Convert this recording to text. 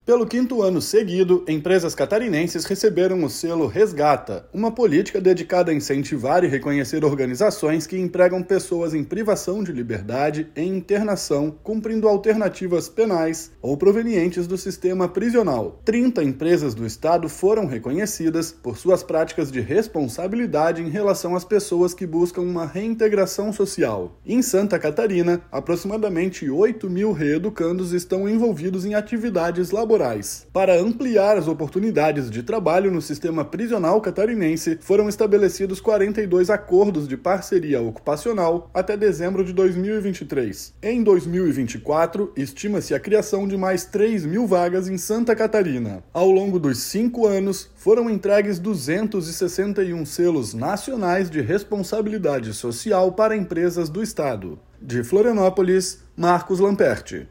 Pelo quinto ano seguido, empresas catarinenses receberam o selo Resgata, uma política dedicada a incentivar e reconhecer organizações que empregam pessoas em privação de liberdade em internação, cumprindo alternativas penais ou provenientes do sistema prisional. 30 empresas do estado foram reconhecidas por suas práticas de responsabilidade em relação às pessoas que buscam uma reintegração social. Em Santa Catarina, aproximadamente 8.000 reeducandos estão envolvidos em atividades laborais. Para ampliar as oportunidades de trabalho no sistema prisional catarinense, foram estabelecidos 42 acordos de parceria ocupacional até dezembro de 2023. Em 2024, estima-se a criação de mais 3.000 vagas em Santa Catarina. Ao longo dos 5 anos, foram entregues 261 selos nacionais de responsabilidade social para empresas do estado. De Florianópolis, Marcos Lamperti.